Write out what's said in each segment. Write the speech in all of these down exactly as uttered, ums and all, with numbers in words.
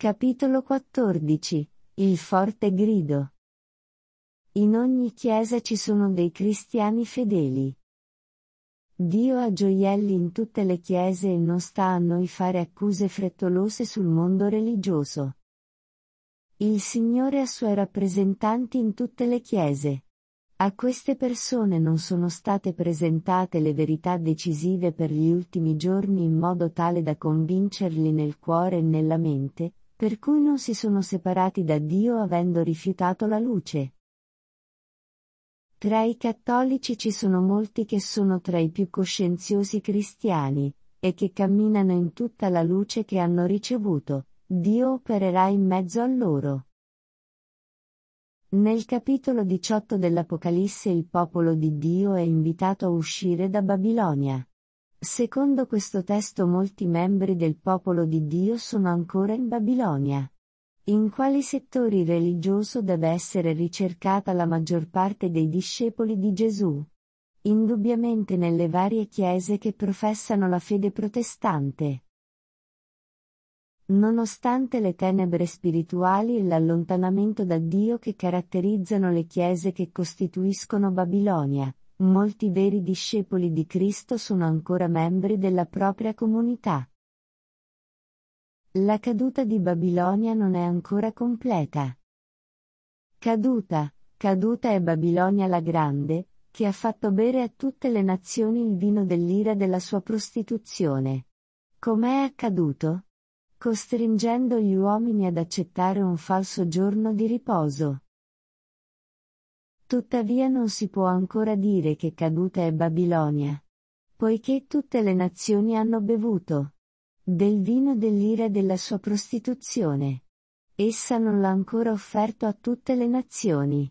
Capitolo quattordici. Il forte grido. In ogni chiesa ci sono dei cristiani fedeli. Dio ha gioielli in tutte le chiese e non sta a noi fare accuse frettolose sul mondo religioso. Il Signore ha suoi rappresentanti in tutte le chiese. A queste persone non sono state presentate le verità decisive per gli ultimi giorni in modo tale da convincerli nel cuore e nella mente, per cui non si sono separati da Dio avendo rifiutato la luce. Tra i cattolici ci sono molti che sono tra i più coscienziosi cristiani, e che camminano in tutta la luce che hanno ricevuto. Dio opererà in mezzo a loro. Nel capitolo diciotto dell'Apocalisse il popolo di Dio è invitato a uscire da Babilonia. Secondo questo testo molti membri del popolo di Dio sono ancora in Babilonia. In quali settori religioso deve essere ricercata la maggior parte dei discepoli di Gesù? Indubbiamente nelle varie chiese che professano la fede protestante. Nonostante le tenebre spirituali e l'allontanamento da Dio che caratterizzano le chiese che costituiscono Babilonia, molti veri discepoli di Cristo sono ancora membri della propria comunità. La caduta di Babilonia non è ancora completa. Caduta, caduta è Babilonia la Grande, che ha fatto bere a tutte le nazioni il vino dell'ira della sua prostituzione. Com'è accaduto? Costringendo gli uomini ad accettare un falso giorno di riposo. Tuttavia non si può ancora dire che caduta è Babilonia. Poiché tutte le nazioni hanno bevuto del vino dell'ira della sua prostituzione. Essa non l'ha ancora offerto a tutte le nazioni.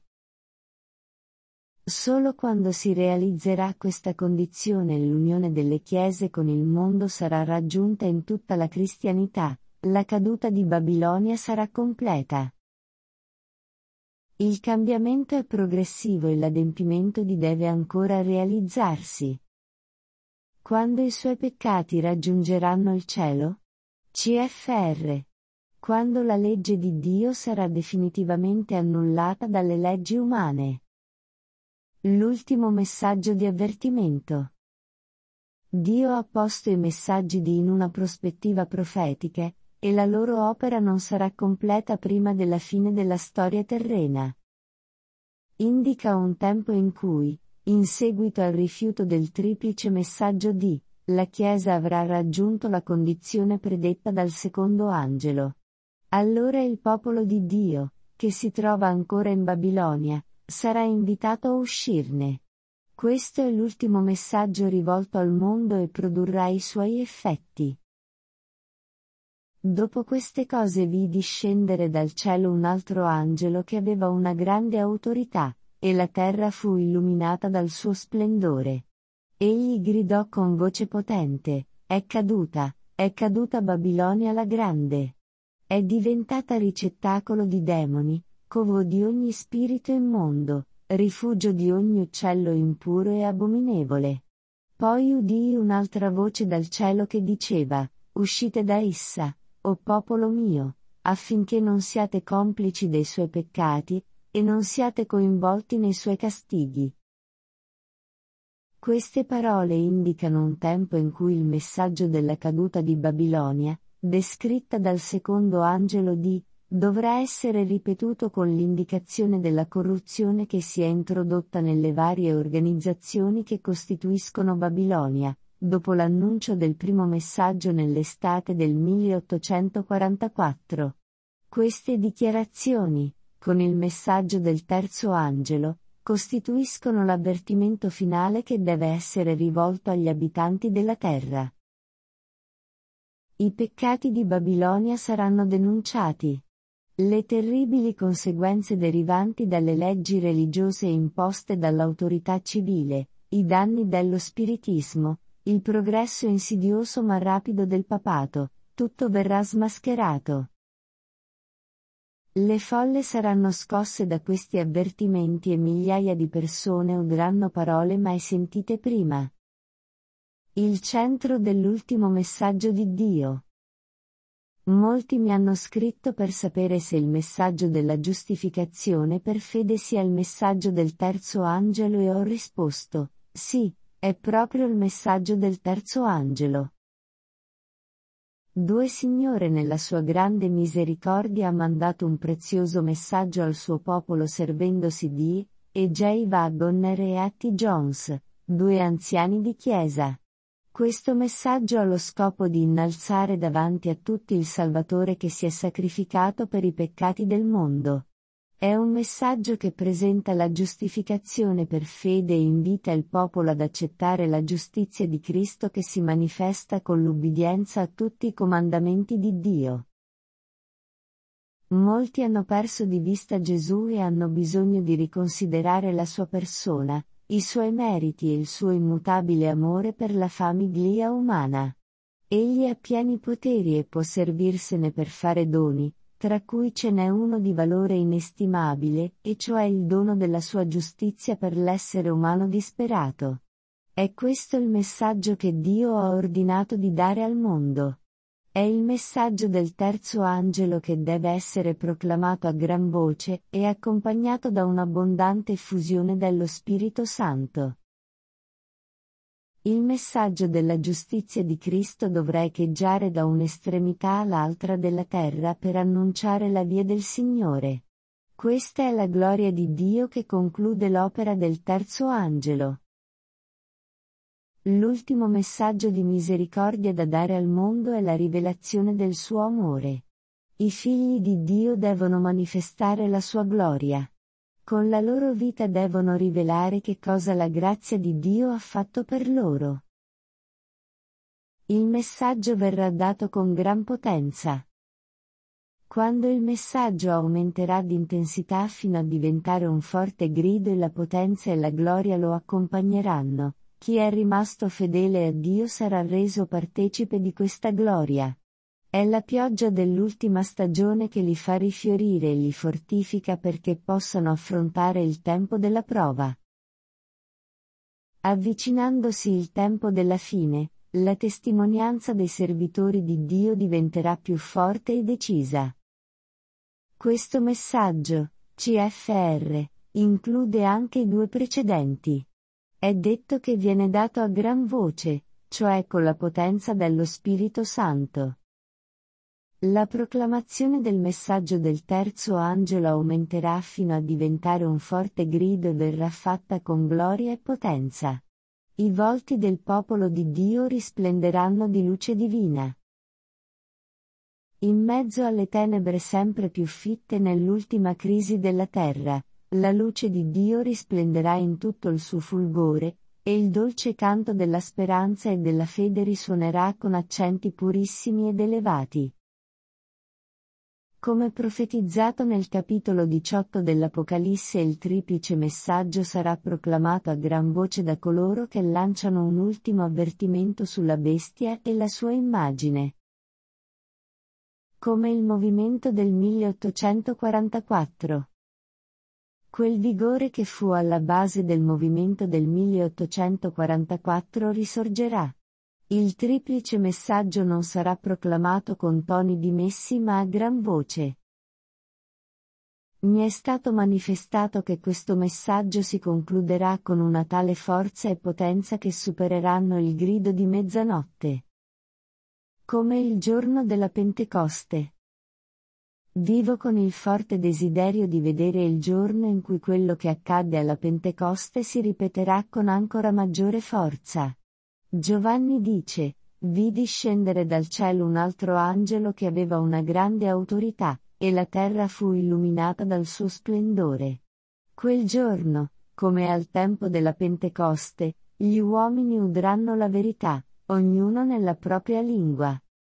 Solo quando si realizzerà questa condizione l'unione delle chiese con il mondo sarà raggiunta in tutta la cristianità, la caduta di Babilonia sarà completa. Il cambiamento è progressivo e l'adempimento di deve ancora realizzarsi. Quando i suoi peccati raggiungeranno il cielo? C F R. Quando la legge di Dio sarà definitivamente annullata dalle leggi umane. L'ultimo messaggio di avvertimento. Dio ha posto i messaggi di in una prospettiva profetica, e la loro opera non sarà completa prima della fine della storia terrena. Indica un tempo in cui, in seguito al rifiuto del triplice messaggio di, la Chiesa avrà raggiunto la condizione predetta dal secondo angelo. Allora il popolo di Dio, che si trova ancora in Babilonia, sarà invitato a uscirne. Questo è l'ultimo messaggio rivolto al mondo e produrrà i suoi effetti. Dopo queste cose vidi scendere dal cielo un altro angelo che aveva una grande autorità, e la terra fu illuminata dal suo splendore. Egli gridò con voce potente: è caduta, è caduta Babilonia la Grande. È diventata ricettacolo di demoni, covo di ogni spirito immondo, rifugio di ogni uccello impuro e abominevole. Poi udii un'altra voce dal cielo che diceva: uscite da essa, o popolo mio, affinché non siate complici dei suoi peccati, e non siate coinvolti nei suoi castighi. Queste parole indicano un tempo in cui il messaggio della caduta di Babilonia, descritta dal secondo angelo di, dovrà essere ripetuto con l'indicazione della corruzione che si è introdotta nelle varie organizzazioni che costituiscono Babilonia, dopo l'annuncio del primo messaggio nell'estate del milleottocentoquarantaquattro. Queste dichiarazioni, con il messaggio del terzo angelo, costituiscono l'avvertimento finale che deve essere rivolto agli abitanti della terra. I peccati di Babilonia saranno denunciati. Le terribili conseguenze derivanti dalle leggi religiose imposte dall'autorità civile, i danni dello spiritismo, il progresso insidioso ma rapido del papato, tutto verrà smascherato. Le folle saranno scosse da questi avvertimenti e migliaia di persone udranno parole mai sentite prima. Il centro dell'ultimo messaggio di Dio. Molti mi hanno scritto per sapere se il messaggio della giustificazione per fede sia il messaggio del terzo angelo e ho risposto, sì, è proprio il messaggio del terzo angelo. Due Signore nella sua grande misericordia ha mandato un prezioso messaggio al suo popolo servendosi di E J. Waggoner e Hattie Jones, due anziani di chiesa. Questo messaggio ha lo scopo di innalzare davanti a tutti il Salvatore che si è sacrificato per i peccati del mondo. È un messaggio che presenta la giustificazione per fede e invita il popolo ad accettare la giustizia di Cristo che si manifesta con l'ubbidienza a tutti i comandamenti di Dio. Molti hanno perso di vista Gesù e hanno bisogno di riconsiderare la sua persona, i suoi meriti e il suo immutabile amore per la famiglia umana. Egli ha pieni poteri e può servirsene per fare doni, tra cui ce n'è uno di valore inestimabile, e cioè il dono della sua giustizia per l'essere umano disperato. È questo il messaggio che Dio ha ordinato di dare al mondo. È il messaggio del terzo angelo che deve essere proclamato a gran voce e accompagnato da un'abbondante effusione dello Spirito Santo. Il messaggio della giustizia di Cristo dovrà echeggiare da un'estremità all'altra della terra per annunciare la via del Signore. Questa è la gloria di Dio che conclude l'opera del terzo angelo. L'ultimo messaggio di misericordia da dare al mondo è la rivelazione del suo amore. I figli di Dio devono manifestare la sua gloria. Con la loro vita devono rivelare che cosa la grazia di Dio ha fatto per loro. Il messaggio verrà dato con gran potenza. Quando il messaggio aumenterà di intensità fino a diventare un forte grido e la potenza e la gloria lo accompagneranno, chi è rimasto fedele a Dio sarà reso partecipe di questa gloria. È la pioggia dell'ultima stagione che li fa rifiorire e li fortifica perché possano affrontare il tempo della prova. Avvicinandosi il tempo della fine, la testimonianza dei servitori di Dio diventerà più forte e decisa. Questo messaggio, C F R, include anche i due precedenti. È detto che viene dato a gran voce, cioè con la potenza dello Spirito Santo. La proclamazione del messaggio del terzo angelo aumenterà fino a diventare un forte grido e verrà fatta con gloria e potenza. I volti del popolo di Dio risplenderanno di luce divina. In mezzo alle tenebre sempre più fitte nell'ultima crisi della terra, la luce di Dio risplenderà in tutto il suo fulgore, e il dolce canto della speranza e della fede risuonerà con accenti purissimi ed elevati. Come profetizzato nel capitolo diciotto dell'Apocalisse, il triplice messaggio sarà proclamato a gran voce da coloro che lanciano un ultimo avvertimento sulla bestia e la sua immagine. Come il movimento del milleottocentoquarantaquattro. Quel vigore che fu alla base del movimento del milleottocentoquarantaquattro risorgerà. Il triplice messaggio non sarà proclamato con toni dimessi ma a gran voce. Mi è stato manifestato che questo messaggio si concluderà con una tale forza e potenza che supereranno il grido di mezzanotte. Come il giorno della Pentecoste. Vivo con il forte desiderio di vedere il giorno in cui quello che accadde alla Pentecoste si ripeterà con ancora maggiore forza. Giovanni dice, vidi scendere dal cielo un altro angelo che aveva una grande autorità, e la terra fu illuminata dal suo splendore. Quel giorno, come al tempo della Pentecoste, gli uomini udranno la verità, ognuno nella propria lingua.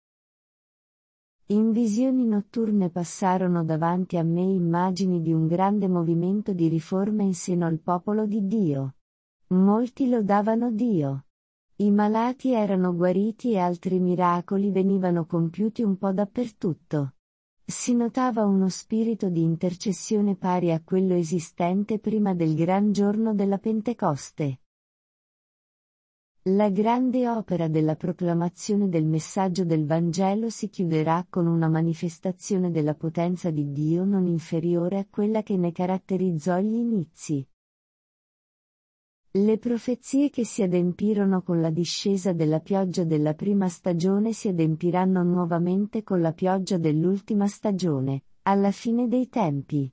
In visioni notturne passarono davanti a me immagini di un grande movimento di riforma in seno al popolo di Dio. Molti lodavano Dio. I malati erano guariti e altri miracoli venivano compiuti un po' dappertutto. Si notava uno spirito di intercessione pari a quello esistente prima del gran giorno della Pentecoste. La grande opera della proclamazione del messaggio del Vangelo si chiuderà con una manifestazione della potenza di Dio non inferiore a quella che ne caratterizzò gli inizi. Le profezie che si adempirono con la discesa della pioggia della prima stagione si adempiranno nuovamente con la pioggia dell'ultima stagione, alla fine dei tempi.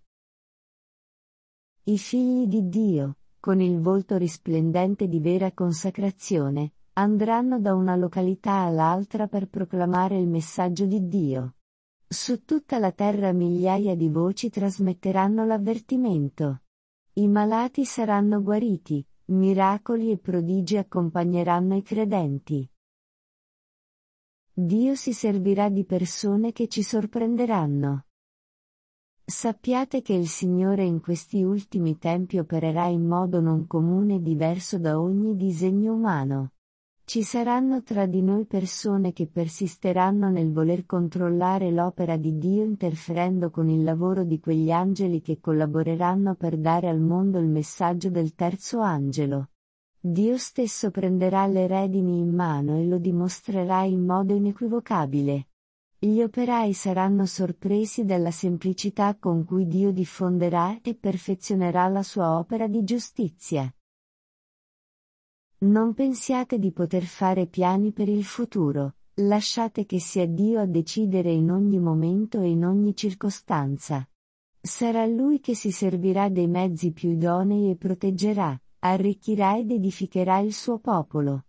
I figli di Dio, con il volto risplendente di vera consacrazione, andranno da una località all'altra per proclamare il messaggio di Dio. Su tutta la terra migliaia di voci trasmetteranno l'avvertimento. I malati saranno guariti, miracoli e prodigi accompagneranno i credenti. Dio si servirà di persone che ci sorprenderanno. Sappiate che il Signore in questi ultimi tempi opererà in modo non comune e diverso da ogni disegno umano. Ci saranno tra di noi persone che persisteranno nel voler controllare l'opera di Dio interferendo con il lavoro di quegli angeli che collaboreranno per dare al mondo il messaggio del terzo angelo. Dio stesso prenderà le redini in mano e lo dimostrerà in modo inequivocabile. Gli operai saranno sorpresi dalla semplicità con cui Dio diffonderà e perfezionerà la sua opera di giustizia. Non pensiate di poter fare piani per il futuro, lasciate che sia Dio a decidere in ogni momento e in ogni circostanza. Sarà Lui che si servirà dei mezzi più idonei e proteggerà, arricchirà ed edificherà il suo popolo.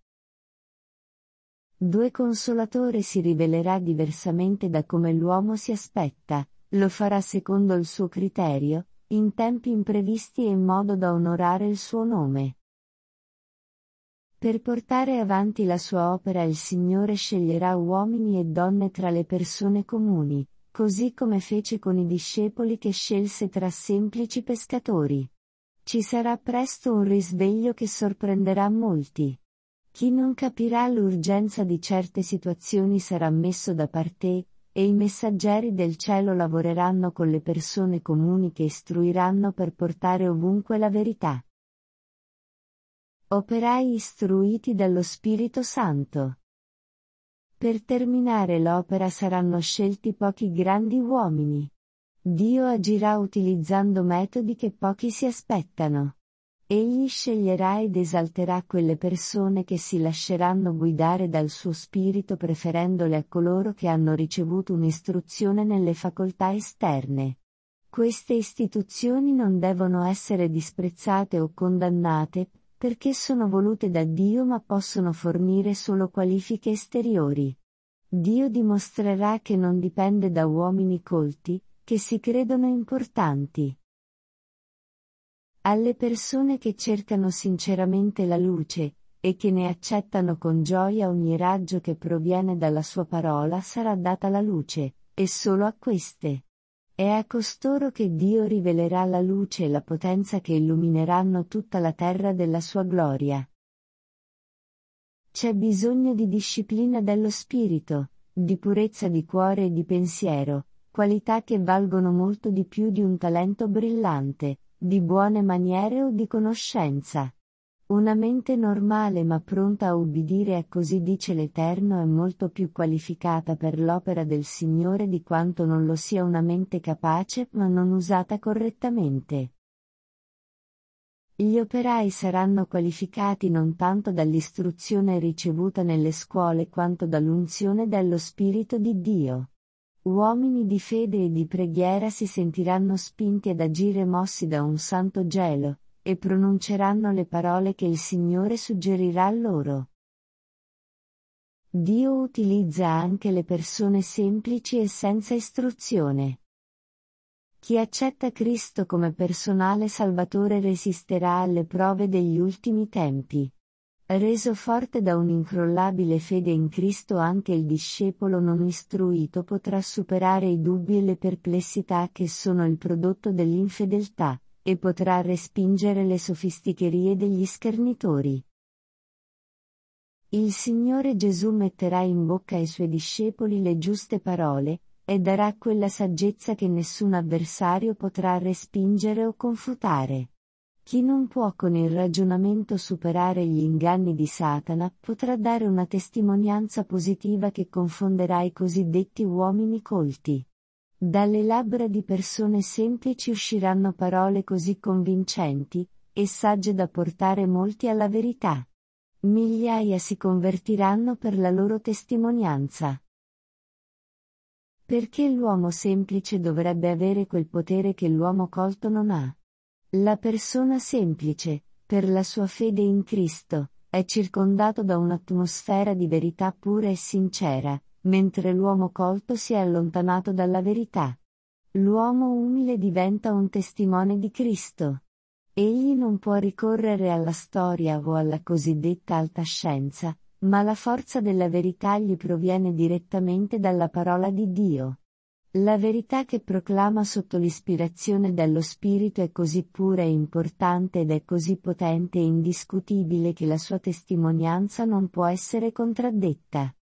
Due Consolatore si rivelerà diversamente da come l'uomo si aspetta, lo farà secondo il suo criterio, in tempi imprevisti e in modo da onorare il suo nome. Per portare avanti la sua opera il Signore sceglierà uomini e donne tra le persone comuni, così come fece con i discepoli che scelse tra semplici pescatori. Ci sarà presto un risveglio che sorprenderà molti. Chi non capirà l'urgenza di certe situazioni sarà messo da parte, e i messaggeri del cielo lavoreranno con le persone comuni che istruiranno per portare ovunque la verità. Operai istruiti dallo Spirito Santo. Per terminare l'opera saranno scelti pochi grandi uomini. Dio agirà utilizzando metodi che pochi si aspettano. Egli sceglierà ed esalterà quelle persone che si lasceranno guidare dal suo spirito preferendole a coloro che hanno ricevuto un'istruzione nelle facoltà esterne. Queste istituzioni non devono essere disprezzate o condannate, perché sono volute da Dio ma possono fornire solo qualifiche esteriori. Dio dimostrerà che non dipende da uomini colti, che si credono importanti. Alle persone che cercano sinceramente la luce, e che ne accettano con gioia ogni raggio che proviene dalla sua parola sarà data la luce, e solo a queste. È a costoro che Dio rivelerà la luce e la potenza che illumineranno tutta la terra della sua gloria. C'è bisogno di disciplina dello spirito, di purezza di cuore e di pensiero, qualità che valgono molto di più di un talento brillante, di buone maniere o di conoscenza. Una mente normale ma pronta a ubbidire a così dice l'Eterno è molto più qualificata per l'opera del Signore di quanto non lo sia una mente capace ma non usata correttamente. Gli operai saranno qualificati non tanto dall'istruzione ricevuta nelle scuole quanto dall'unzione dello Spirito di Dio. Uomini di fede e di preghiera si sentiranno spinti ad agire mossi da un santo gelo, e pronunceranno le parole che il Signore suggerirà loro. Dio utilizza anche le persone semplici e senza istruzione. Chi accetta Cristo come personale Salvatore resisterà alle prove degli ultimi tempi. Reso forte da un'incrollabile fede in Cristo anche il discepolo non istruito potrà superare i dubbi e le perplessità che sono il prodotto dell'infedeltà, e potrà respingere le sofisticherie degli schernitori. Il Signore Gesù metterà in bocca ai suoi discepoli le giuste parole, e darà quella saggezza che nessun avversario potrà respingere o confutare. Chi non può con il ragionamento superare gli inganni di Satana potrà dare una testimonianza positiva che confonderà i cosiddetti uomini colti. Dalle labbra di persone semplici usciranno parole così convincenti e sagge da portare molti alla verità. Migliaia si convertiranno per la loro testimonianza. Perché l'uomo semplice dovrebbe avere quel potere che l'uomo colto non ha? La persona semplice, per la sua fede in Cristo, è circondato da un'atmosfera di verità pura e sincera, mentre l'uomo colto si è allontanato dalla verità. L'uomo umile diventa un testimone di Cristo. Egli non può ricorrere alla storia o alla cosiddetta alta scienza, ma la forza della verità gli proviene direttamente dalla parola di Dio. La verità che proclama sotto l'ispirazione dello Spirito è così pura e importante ed è così potente e indiscutibile che la sua testimonianza non può essere contraddetta.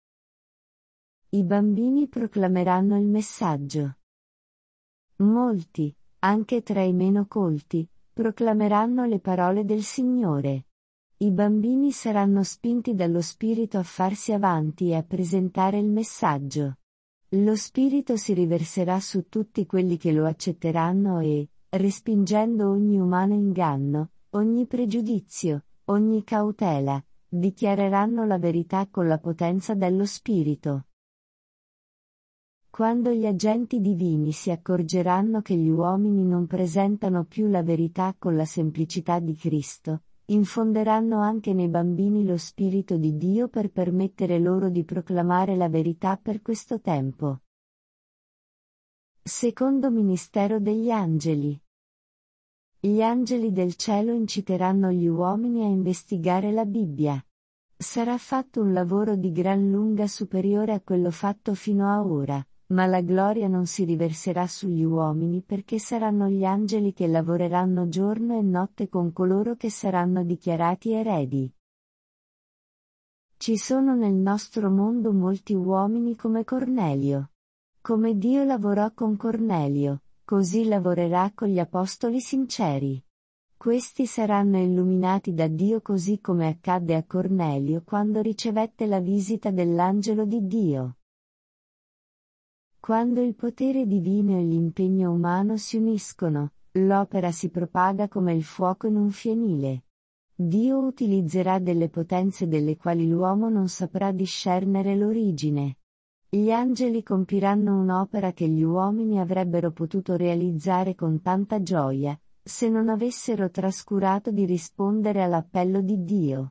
I bambini proclameranno il messaggio. Molti, anche tra i meno colti, proclameranno le parole del Signore. I bambini saranno spinti dallo Spirito a farsi avanti e a presentare il messaggio. Lo Spirito si riverserà su tutti quelli che lo accetteranno e, respingendo ogni umano inganno, ogni pregiudizio, ogni cautela, dichiareranno la verità con la potenza dello Spirito. Quando gli agenti divini si accorgeranno che gli uomini non presentano più la verità con la semplicità di Cristo, infonderanno anche nei bambini lo Spirito di Dio per permettere loro di proclamare la verità per questo tempo. Secondo ministero degli angeli. Gli angeli del cielo inciteranno gli uomini a investigare la Bibbia. Sarà fatto un lavoro di gran lunga superiore a quello fatto fino a ora, ma la gloria non si riverserà sugli uomini perché saranno gli angeli che lavoreranno giorno e notte con coloro che saranno dichiarati eredi. Ci sono nel nostro mondo molti uomini come Cornelio. Come Dio lavorò con Cornelio, così lavorerà con gli apostoli sinceri. Questi saranno illuminati da Dio così come accadde a Cornelio quando ricevette la visita dell'angelo di Dio. Quando il potere divino e l'impegno umano si uniscono, l'opera si propaga come il fuoco in un fienile. Dio utilizzerà delle potenze delle quali l'uomo non saprà discernere l'origine. Gli angeli compiranno un'opera che gli uomini avrebbero potuto realizzare con tanta gioia, se non avessero trascurato di rispondere all'appello di Dio.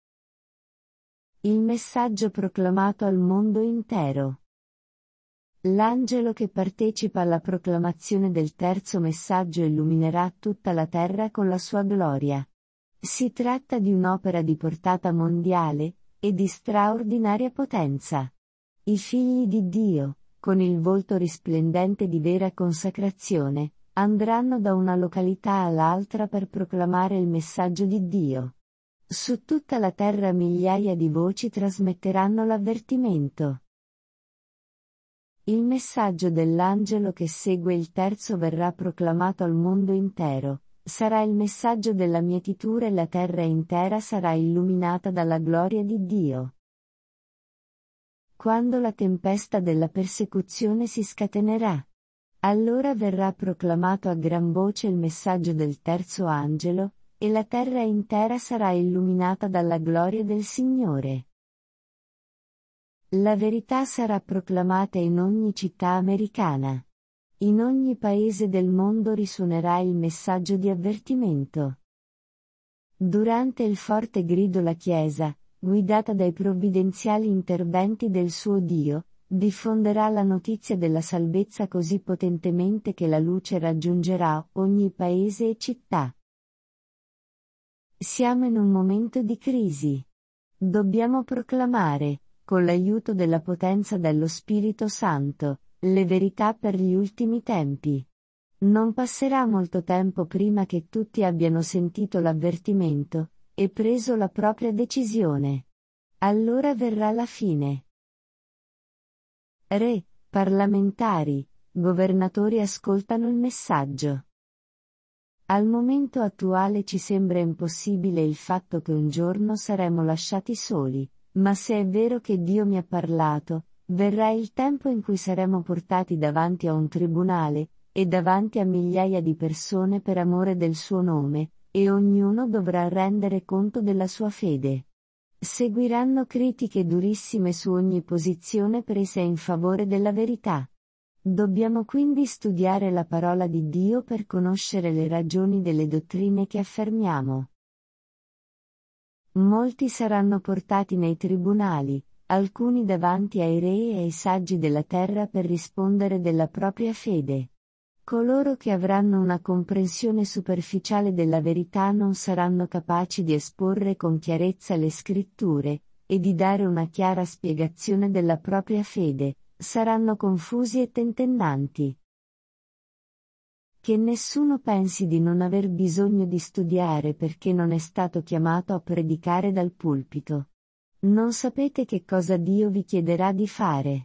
Il messaggio proclamato al mondo intero. L'angelo che partecipa alla proclamazione del terzo messaggio illuminerà tutta la terra con la sua gloria. Si tratta di un'opera di portata mondiale, e di straordinaria potenza. I figli di Dio, con il volto risplendente di vera consacrazione, andranno da una località all'altra per proclamare il messaggio di Dio. Su tutta la terra migliaia di voci trasmetteranno l'avvertimento. Il messaggio dell'angelo che segue il terzo verrà proclamato al mondo intero, sarà il messaggio della mietitura e la terra intera sarà illuminata dalla gloria di Dio. Quando la tempesta della persecuzione si scatenerà, allora verrà proclamato a gran voce il messaggio del terzo angelo, e la terra intera sarà illuminata dalla gloria del Signore. La verità sarà proclamata in ogni città americana. In ogni paese del mondo risuonerà il messaggio di avvertimento. Durante il forte grido la Chiesa, guidata dai provvidenziali interventi del suo Dio, diffonderà la notizia della salvezza così potentemente che la luce raggiungerà ogni paese e città. Siamo in un momento di crisi. Dobbiamo proclamare, con l'aiuto della potenza dello Spirito Santo, le verità per gli ultimi tempi. Non passerà molto tempo prima che tutti abbiano sentito l'avvertimento, e preso la propria decisione. Allora verrà la fine. Re, parlamentari, governatori ascoltano il messaggio. Al momento attuale ci sembra impossibile il fatto che un giorno saremo lasciati soli, ma se è vero che Dio mi ha parlato, verrà il tempo in cui saremo portati davanti a un tribunale, e davanti a migliaia di persone per amore del suo nome, e ognuno dovrà rendere conto della sua fede. Seguiranno critiche durissime su ogni posizione presa in favore della verità. Dobbiamo quindi studiare la parola di Dio per conoscere le ragioni delle dottrine che affermiamo. Molti saranno portati nei tribunali, alcuni davanti ai re e ai saggi della terra per rispondere della propria fede. Coloro che avranno una comprensione superficiale della verità non saranno capaci di esporre con chiarezza le scritture, e di dare una chiara spiegazione della propria fede, saranno confusi e tentennanti. Che nessuno pensi di non aver bisogno di studiare perché non è stato chiamato a predicare dal pulpito. Non sapete che cosa Dio vi chiederà di fare.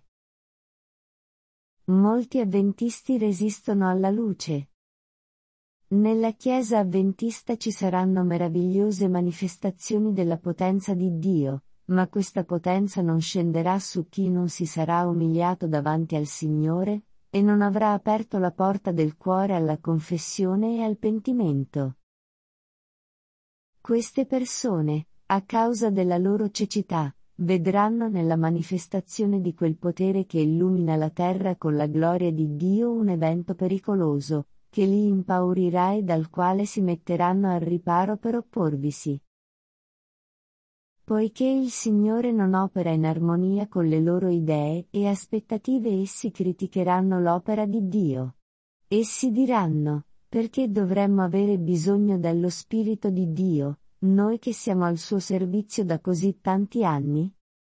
Molti avventisti resistono alla luce. Nella Chiesa avventista ci saranno meravigliose manifestazioni della potenza di Dio, ma questa potenza non scenderà su chi non si sarà umiliato davanti al Signore, e non avrà aperto la porta del cuore alla confessione e al pentimento. Queste persone, a causa della loro cecità, vedranno nella manifestazione di quel potere che illumina la terra con la gloria di Dio un evento pericoloso, che li impaurirà e dal quale si metteranno al riparo per opporvisi. Poiché il Signore non opera in armonia con le loro idee e aspettative, essi criticheranno l'opera di Dio. Essi diranno, perché dovremmo avere bisogno dello Spirito di Dio, noi che siamo al suo servizio da così tanti anni?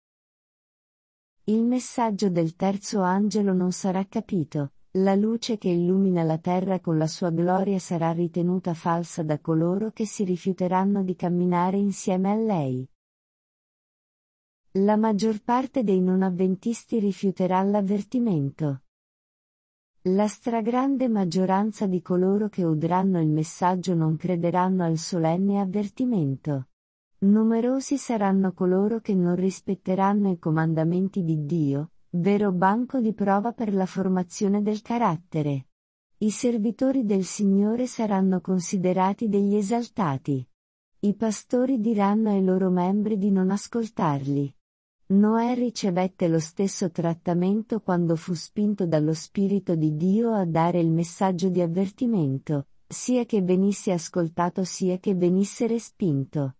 Il messaggio del terzo angelo non sarà capito, la luce che illumina la terra con la sua gloria sarà ritenuta falsa da coloro che si rifiuteranno di camminare insieme a lei. La maggior parte dei non avventisti rifiuterà l'avvertimento. La stragrande maggioranza di coloro che udranno il messaggio non crederanno al solenne avvertimento. Numerosi saranno coloro che non rispetteranno i comandamenti di Dio, vero banco di prova per la formazione del carattere. I servitori del Signore saranno considerati degli esaltati. I pastori diranno ai loro membri di non ascoltarli. Noè ricevette lo stesso trattamento quando fu spinto dallo Spirito di Dio a dare il messaggio di avvertimento, sia che venisse ascoltato sia che venisse respinto.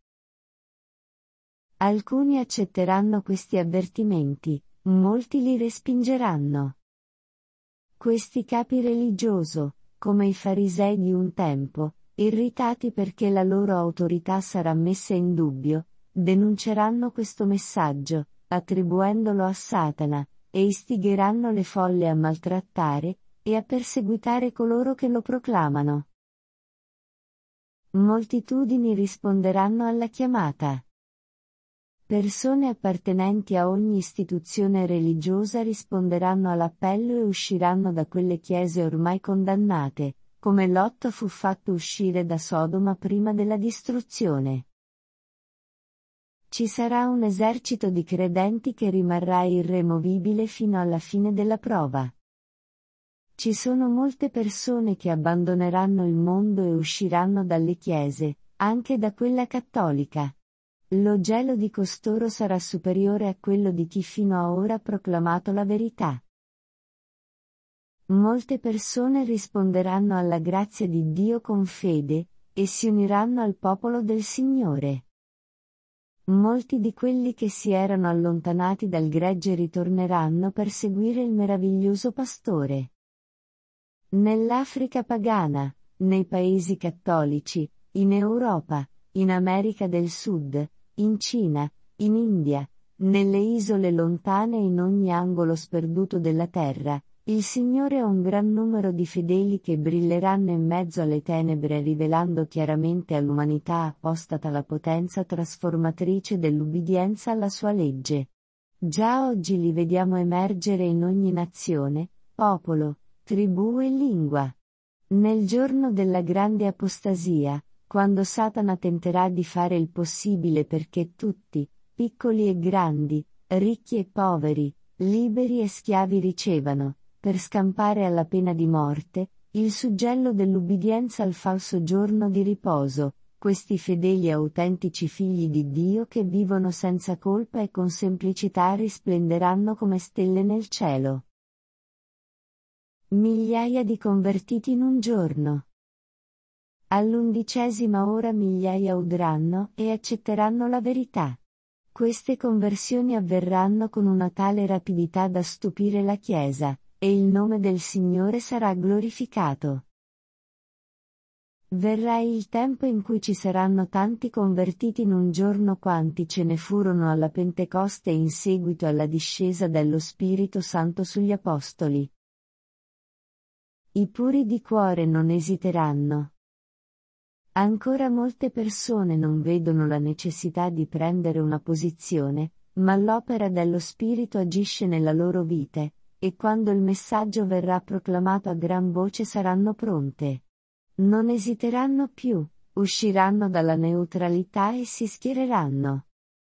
Alcuni accetteranno questi avvertimenti, molti li respingeranno. Questi capi religioso, come i farisei di un tempo, irritati perché la loro autorità sarà messa in dubbio, denunceranno questo messaggio, attribuendolo a Satana, e istigheranno le folle a maltrattare, e a perseguitare coloro che lo proclamano. Moltitudini risponderanno alla chiamata. Persone appartenenti a ogni istituzione religiosa risponderanno all'appello e usciranno da quelle chiese ormai condannate, come Lot fu fatto uscire da Sodoma prima della distruzione. Ci sarà un esercito di credenti che rimarrà irremovibile fino alla fine della prova. Ci sono molte persone che abbandoneranno il mondo e usciranno dalle chiese, anche da quella cattolica. Lo gelo di costoro sarà superiore a quello di chi fino a ora ha proclamato la verità. Molte persone risponderanno alla grazia di Dio con fede, e si uniranno al popolo del Signore. Molti di quelli che si erano allontanati dal gregge ritorneranno per seguire il meraviglioso pastore. Nell'Africa pagana, nei paesi cattolici, in Europa, in America del Sud, in Cina, in India, nelle isole lontane e in ogni angolo sperduto della terra, il Signore ha un gran numero di fedeli che brilleranno in mezzo alle tenebre rivelando chiaramente all'umanità apostata la potenza trasformatrice dell'ubbidienza alla sua legge. Già oggi li vediamo emergere in ogni nazione, popolo, tribù e lingua. Nel giorno della grande apostasia, quando Satana tenterà di fare il possibile perché tutti, piccoli e grandi, ricchi e poveri, liberi e schiavi ricevano, per scampare alla pena di morte, il suggello dell'ubbidienza al falso giorno di riposo, questi fedeli e autentici figli di Dio che vivono senza colpa e con semplicità risplenderanno come stelle nel cielo. Migliaia di convertiti in un giorno. All'undicesima ora migliaia udranno e accetteranno la verità. Queste conversioni avverranno con una tale rapidità da stupire la Chiesa, e il nome del Signore sarà glorificato. Verrà il tempo in cui ci saranno tanti convertiti in un giorno quanti ce ne furono alla Pentecoste in seguito alla discesa dello Spirito Santo sugli Apostoli. I puri di cuore non esiteranno. Ancora molte persone non vedono la necessità di prendere una posizione, ma l'opera dello Spirito agisce nella loro vite, e quando il messaggio verrà proclamato a gran voce saranno pronte. Non esiteranno più, usciranno dalla neutralità e si schiereranno.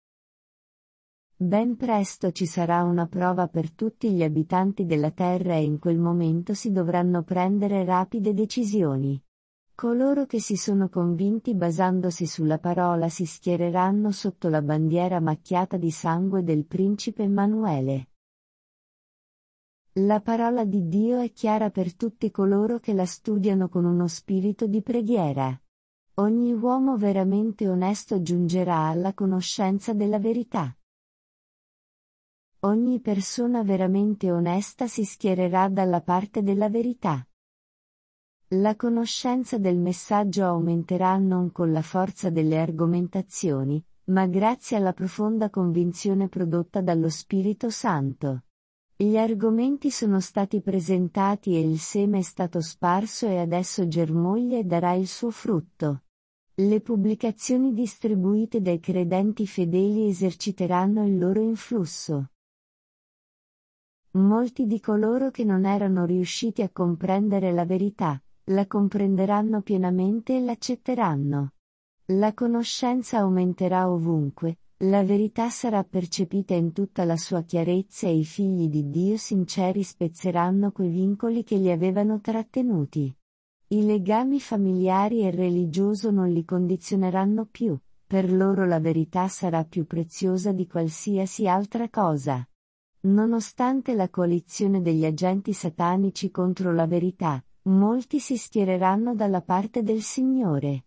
Ben presto ci sarà una prova per tutti gli abitanti della terra e in quel momento si dovranno prendere rapide decisioni. Coloro che si sono convinti basandosi sulla parola si schiereranno sotto la bandiera macchiata di sangue del principe Emanuele. La parola di Dio è chiara per tutti coloro che la studiano con uno spirito di preghiera. Ogni uomo veramente onesto giungerà alla conoscenza della verità. Ogni persona veramente onesta si schiererà dalla parte della verità. La conoscenza del messaggio aumenterà non con la forza delle argomentazioni, ma grazie alla profonda convinzione prodotta dallo Spirito Santo. Gli argomenti sono stati presentati e il seme è stato sparso e adesso germoglia e darà il suo frutto. Le pubblicazioni distribuite dai credenti fedeli eserciteranno il loro influsso. Molti di coloro che non erano riusciti a comprendere la verità, la comprenderanno pienamente e l'accetteranno. La conoscenza aumenterà ovunque, la verità sarà percepita in tutta la sua chiarezza e i figli di Dio sinceri spezzeranno quei vincoli che li avevano trattenuti. I legami familiari e religioso non li condizioneranno più, per loro la verità sarà più preziosa di qualsiasi altra cosa. Nonostante la coalizione degli agenti satanici contro la verità, molti si schiereranno dalla parte del Signore.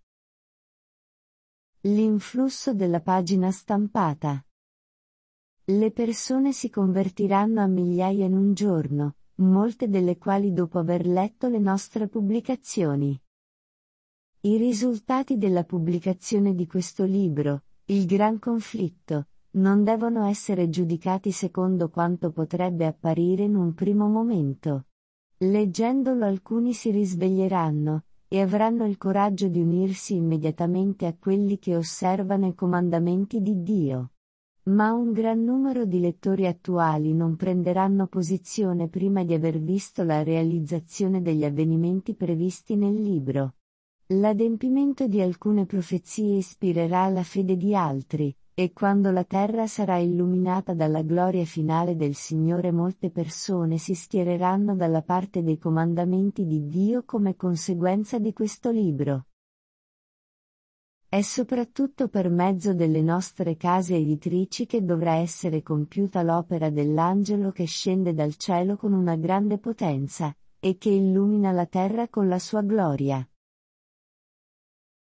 L'influsso della pagina stampata. Le persone si convertiranno a migliaia in un giorno, molte delle quali dopo aver letto le nostre pubblicazioni. I risultati della pubblicazione di questo libro, Il Gran Conflitto, non devono essere giudicati secondo quanto potrebbe apparire in un primo momento. Leggendolo alcuni si risveglieranno, e avranno il coraggio di unirsi immediatamente a quelli che osservano i comandamenti di Dio. Ma un gran numero di lettori attuali non prenderanno posizione prima di aver visto la realizzazione degli avvenimenti previsti nel libro. L'adempimento di alcune profezie ispirerà la fede di altri, e quando la terra sarà illuminata dalla gloria finale del Signore molte persone si schiereranno dalla parte dei comandamenti di Dio come conseguenza di questo libro. È soprattutto per mezzo delle nostre case editrici che dovrà essere compiuta l'opera dell'angelo che scende dal cielo con una grande potenza, e che illumina la terra con la sua gloria.